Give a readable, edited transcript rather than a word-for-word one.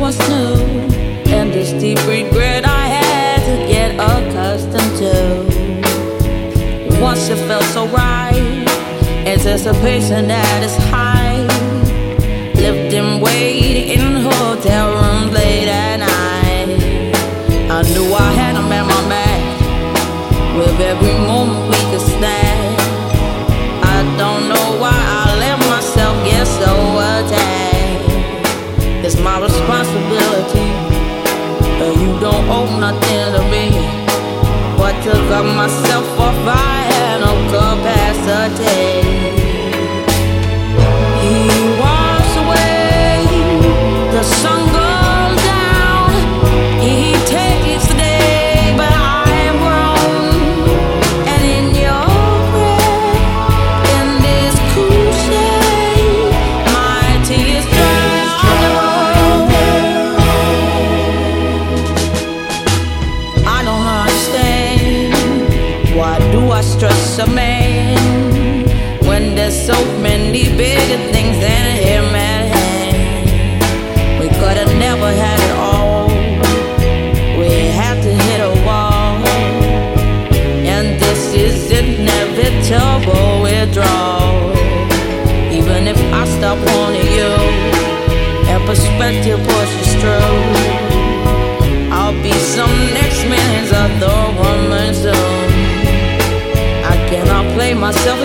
was new, and this deep regret I had to get accustomed to. Once it felt so right, anticipation at its high. Lived and waited in hotel rooms late at night. I knew I had him at my back, with every moment we could snap. I don't know why I let myself get so attached. It's my responsibility, and you don't owe nothing to me. But to cut myself off, I had no capacity. He walks away, the sun goes down. He takes the day, but I am grown. And in your breath, in this cool shade, my tears dry on the road. I don't understand, why do I stress a man when there's so many bigger things than him at hand? We could've never had it all. We had to hit a wall, and this is inevitable withdrawal. Even if I stop wanting you, and perspective pushes through, I'll be some next man's other woman soon. I cannot play myself